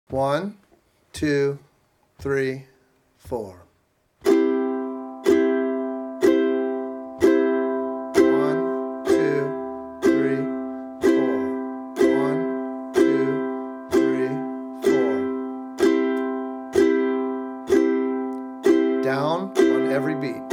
1, 2, 3, 4. 1, 2, 3, 4. 1, 2, 3, 4. Down on every beat.